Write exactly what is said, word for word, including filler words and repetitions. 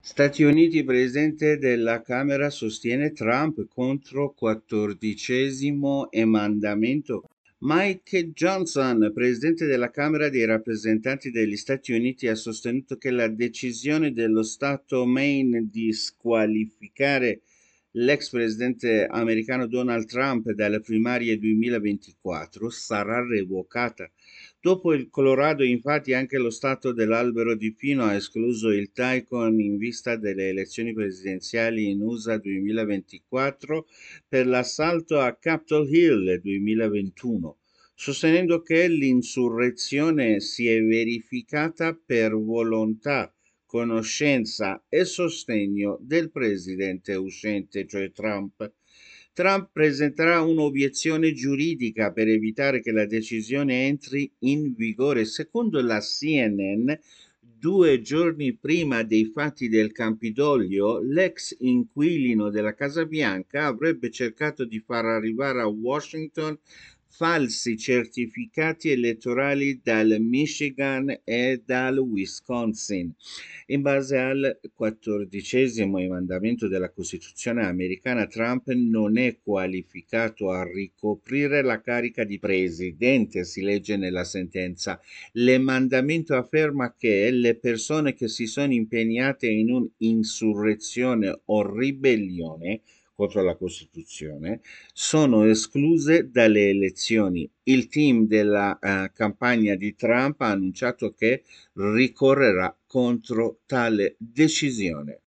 Stati Uniti, presidente della Camera sostiene Trump contro quattordicesimo emendamento. Mike Johnson, presidente della Camera dei rappresentanti degli Stati Uniti, ha sostenuto che la decisione dello Stato Maine di squalificare l'ex presidente americano Donald Trump dalle primarie duemilaventiquattro sarà revocata. Dopo il Colorado, infatti, anche lo stato dell'albero di pino ha escluso il Tycoon in vista delle elezioni presidenziali in U S A duemilaventiquattro per l'assalto a Capitol Hill duemilaventuno, sostenendo che l'insurrezione si è verificata per volontà, conoscenza e sostegno del presidente uscente, cioè Trump. Trump presenterà un'obiezione giuridica per evitare che la decisione entri in vigore. Secondo la C N N, due giorni prima dei fatti del Campidoglio, l'ex inquilino della Casa Bianca avrebbe cercato di far arrivare a Washington falsi certificati elettorali dal Michigan e dal Wisconsin. In base al quattordicesimo emendamento della Costituzione americana, Trump non è qualificato a ricoprire la carica di presidente, si legge nella sentenza. L'emendamento afferma che le persone che si sono impegnate in un'insurrezione o ribellione contro la Costituzione sono escluse dalle elezioni. Il team della eh, campagna di Trump ha annunciato che ricorrerà contro tale decisione.